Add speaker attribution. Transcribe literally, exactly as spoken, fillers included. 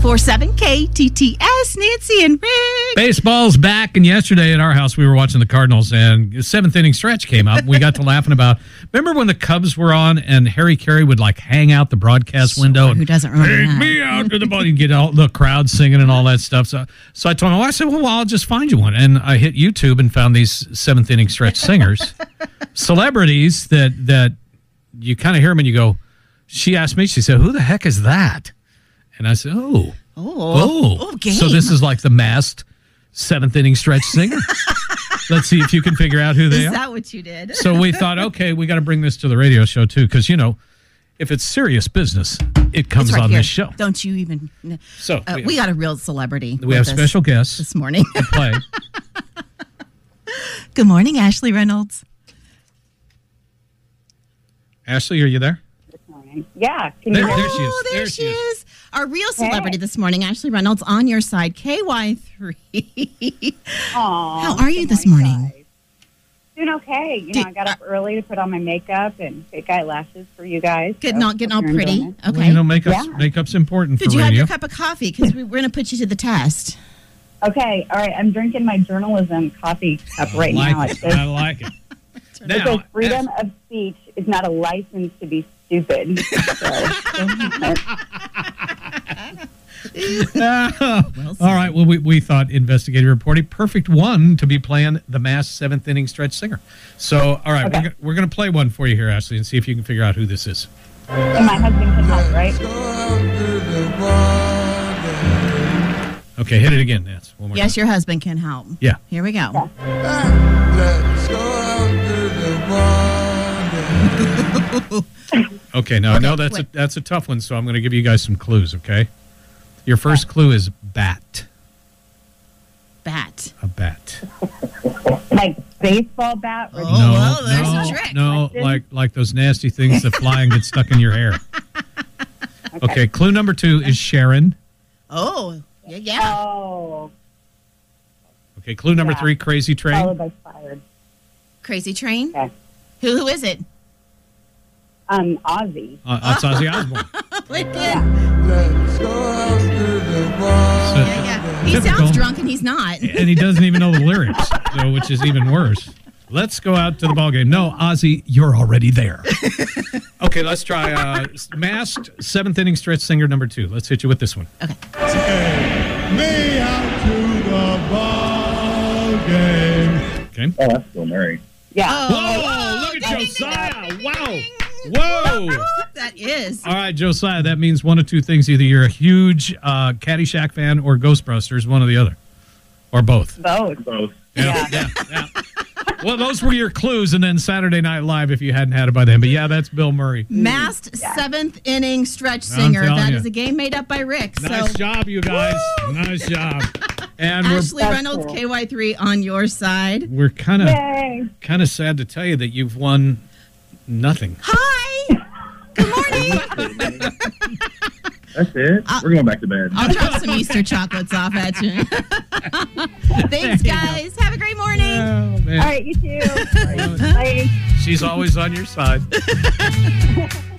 Speaker 1: four seven K T T S, Nancy and Rick.
Speaker 2: Baseball's back, and yesterday at our house we were watching the Cardinals, and the seventh inning stretch came up. We got to laughing about, remember when the Cubs were on and Harry Carey would like hang out the broadcast window?
Speaker 1: Who
Speaker 2: and,
Speaker 1: doesn't remember
Speaker 2: Take
Speaker 1: that?
Speaker 2: me out to the ball. You get all the crowd singing and all that stuff. So, so I told him, well, I said, well, I'll just find you one. And I hit YouTube and found these seventh inning stretch singers, celebrities that that you kind of hear them and you go. She asked me, she said, who the heck is that? And I said, oh.
Speaker 1: Oh,
Speaker 2: Oh,
Speaker 1: game.
Speaker 2: So this is like the masked seventh inning stretch singer. Let's see if you can figure out who they
Speaker 1: Is
Speaker 2: are.
Speaker 1: that what you did?
Speaker 2: So we thought, okay, we got to bring this to the radio show too, because you know, if it's serious business, it comes
Speaker 1: It's right
Speaker 2: on
Speaker 1: here.
Speaker 2: this show.
Speaker 1: Don't you even?
Speaker 2: So
Speaker 1: uh,
Speaker 2: we,
Speaker 1: we got a real celebrity.
Speaker 2: we
Speaker 1: with
Speaker 2: have
Speaker 1: us
Speaker 2: special guests
Speaker 1: this morning.
Speaker 2: to play.
Speaker 1: Good morning, Ashley Reynolds.
Speaker 2: Ashley, are you there?
Speaker 3: Yeah. Can
Speaker 2: There,
Speaker 3: you hear
Speaker 2: there
Speaker 3: me?
Speaker 2: she is.
Speaker 1: Oh, there,
Speaker 2: There
Speaker 1: she
Speaker 2: she
Speaker 1: is.
Speaker 2: is.
Speaker 1: Our real celebrity this morning, Ashley Reynolds, on your side, K Y three.
Speaker 3: Aw,
Speaker 1: How are you
Speaker 3: good
Speaker 1: this morning?
Speaker 3: guys. Doing okay. You know,
Speaker 1: Did-
Speaker 3: I got up early to put on my makeup and fake eyelashes for you guys.
Speaker 1: Getting
Speaker 3: so
Speaker 1: all getting all
Speaker 3: hope you're
Speaker 1: pretty.
Speaker 3: enjoying it.
Speaker 1: Okay.
Speaker 2: Well, you know, makeup's,
Speaker 3: Yeah.
Speaker 2: makeup's important
Speaker 1: Did
Speaker 2: for
Speaker 1: you have
Speaker 2: radio.
Speaker 1: your cup of coffee? Because we, we're going to put you to the test.
Speaker 3: Okay. All right. I'm drinking my journalism coffee cup right
Speaker 2: I
Speaker 3: now.
Speaker 2: like
Speaker 3: It
Speaker 2: it.
Speaker 3: says,
Speaker 2: I like it.
Speaker 3: it
Speaker 2: Now,
Speaker 3: says freedom of speech is not a license to be stupid. So,
Speaker 2: all right. Well, we, we thought investigative reporting, perfect one to be playing the masked seventh inning stretch singer. So, all right,
Speaker 3: Okay.
Speaker 2: we're, go- we're going to play one for you here, Ashley, and see if you can figure out who this is.
Speaker 3: and my husband can help, right?
Speaker 2: Okay, hit it again, Nance. One more
Speaker 1: Yes,
Speaker 2: time.
Speaker 1: your husband can help.
Speaker 2: Yeah.
Speaker 1: Here we go.
Speaker 2: Okay, no,
Speaker 1: Okay,
Speaker 2: no, that's a
Speaker 1: wait.
Speaker 2: that's a tough one. So I'm going to give you guys some clues. Okay, your first clue is bat.
Speaker 1: Bat.
Speaker 2: A bat.
Speaker 3: Like baseball bat. Or
Speaker 1: Oh,
Speaker 2: no,
Speaker 1: well, there's
Speaker 2: no,
Speaker 1: a trick.
Speaker 2: no,
Speaker 3: Question?
Speaker 2: like like those nasty things that fly and get stuck in your hair. Okay, clue number two is Sharon.
Speaker 1: Oh, yeah, yeah.
Speaker 3: Oh,
Speaker 2: Okay, clue number
Speaker 3: Yeah.
Speaker 2: three, Crazy Train.
Speaker 3: followed by fired.
Speaker 1: Crazy Train.
Speaker 3: Okay.
Speaker 1: Who who is it?
Speaker 3: Um, Ozzy.
Speaker 2: Uh, that's Ozzy Osbourne.
Speaker 1: Wait,
Speaker 3: Yeah.
Speaker 2: So-
Speaker 1: yeah, yeah. He
Speaker 2: Typical.
Speaker 1: sounds drunk and he's not.
Speaker 2: and he doesn't even know the lyrics, so, which is even worse. Let's go out to the ball game. No, Ozzy, you're already there. Okay, let's try uh, masked seventh inning stretch singer number two. Let's hit you with this one.
Speaker 1: Okay.
Speaker 4: Me out to the ball game.
Speaker 2: Okay.
Speaker 5: Oh, that's Bill Murray.
Speaker 3: Yeah.
Speaker 2: Whoa! Look at
Speaker 1: ding, ding,
Speaker 2: Josiah!
Speaker 1: ding, ding,
Speaker 2: Wow!
Speaker 1: ding.
Speaker 2: Whoa!
Speaker 1: That is.
Speaker 2: All right, Josiah, that means one of two things. Either you're a huge uh, Caddyshack fan or Ghostbusters, one or the other. Or both.
Speaker 3: Both.
Speaker 5: Both.
Speaker 2: Yeah, yeah, yeah. Well, those were your clues, and then Saturday Night Live if you hadn't had it by then. But yeah, that's Bill Murray.
Speaker 1: Masked seventh inning stretch singer.
Speaker 2: telling
Speaker 1: That
Speaker 2: you.
Speaker 1: is a game made up by Rick.
Speaker 2: Nice
Speaker 1: so
Speaker 2: job, you guys. Nice job. And we're
Speaker 1: Ashley
Speaker 3: That's
Speaker 1: Reynolds,
Speaker 3: cool.
Speaker 1: K Y three on your side.
Speaker 2: we're kind of
Speaker 3: Yay.
Speaker 2: kind of sad to tell you that you've won nothing.
Speaker 1: Hi. Good morning.
Speaker 5: That's it.
Speaker 1: Uh,
Speaker 5: We're going back to bed.
Speaker 1: I'll drop some Easter chocolates off at you. Thanks, guys. Have a great morning.
Speaker 2: Oh, man.
Speaker 3: All right, you too. Bye.
Speaker 2: She's always on your side.